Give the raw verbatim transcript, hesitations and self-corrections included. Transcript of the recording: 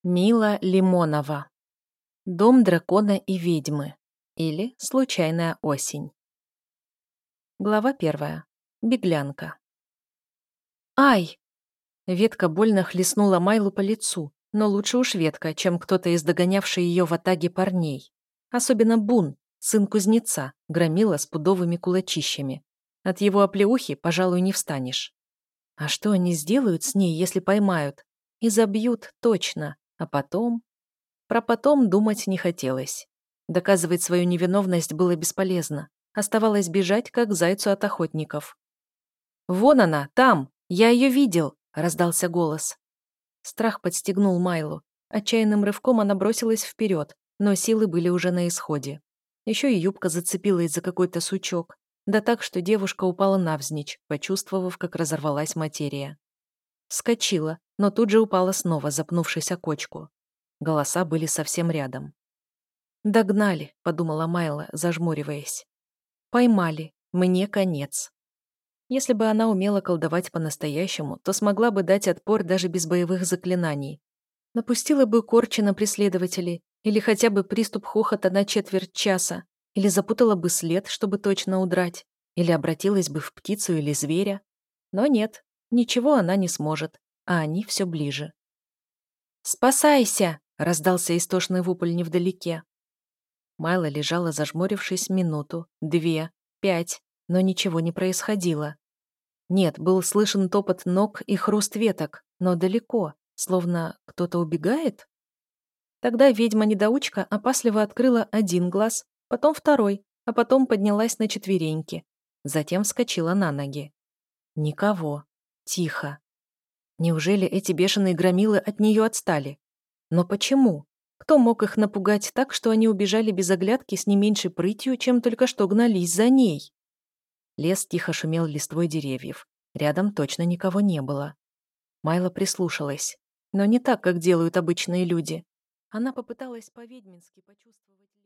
Мила Лимонова. Дом дракона и ведьмы. Или случайная осень. Глава первая. Беглянка. Ай! Ветка больно хлестнула Майлу по лицу, но лучше уж ветка, чем кто-то из догонявшей ее в атаге парней. Особенно Бун, сын кузнеца, громила с пудовыми кулачищами. От его оплеухи, пожалуй, не встанешь. А что они сделают с ней, если поймают? И забьют точно, а потом... Про потом думать не хотелось. Доказывать свою невиновность было бесполезно. Оставалось бежать, как зайцу от охотников. «Вон она, там! Я ее видел!» — раздался голос. Страх подстегнул Майлу. Отчаянным рывком она бросилась вперед, но силы были уже на исходе. Еще и юбка зацепилась за какой-то сучок. Да так, что девушка упала навзничь, почувствовав, как разорвалась материя. Вскочила, но тут же упала снова, запнувшись о кочку. Голоса были совсем рядом. «Догнали», — подумала Майла, зажмуриваясь. «Поймали. Мне конец». Если бы она умела колдовать по-настоящему, то смогла бы дать отпор даже без боевых заклинаний. Напустила бы корчи на преследователей, или хотя бы приступ хохота на четверть часа, или запутала бы след, чтобы точно удрать, или обратилась бы в птицу или зверя. Но нет, ничего она не сможет, а они все ближе. «Спасайся!» — раздался истошный вопль невдалеке. Майла лежала, зажмурившись, минуту, две, пять, но ничего не происходило. Нет, был слышен топот ног и хруст веток, но далеко, словно кто-то убегает. Тогда ведьма-недоучка опасливо открыла один глаз, потом второй, а потом поднялась на четвереньки. Затем вскочила на ноги. Никого. Тихо. Неужели эти бешеные громилы от нее отстали? Но почему? Кто мог их напугать так, что они убежали без оглядки с не меньшей прытью, чем только что гнались за ней? Лес тихо шумел листвой деревьев. Рядом точно никого не было. Майла прислушалась. Но не так, как делают обычные люди. Она попыталась по-ведьмински почувствовать...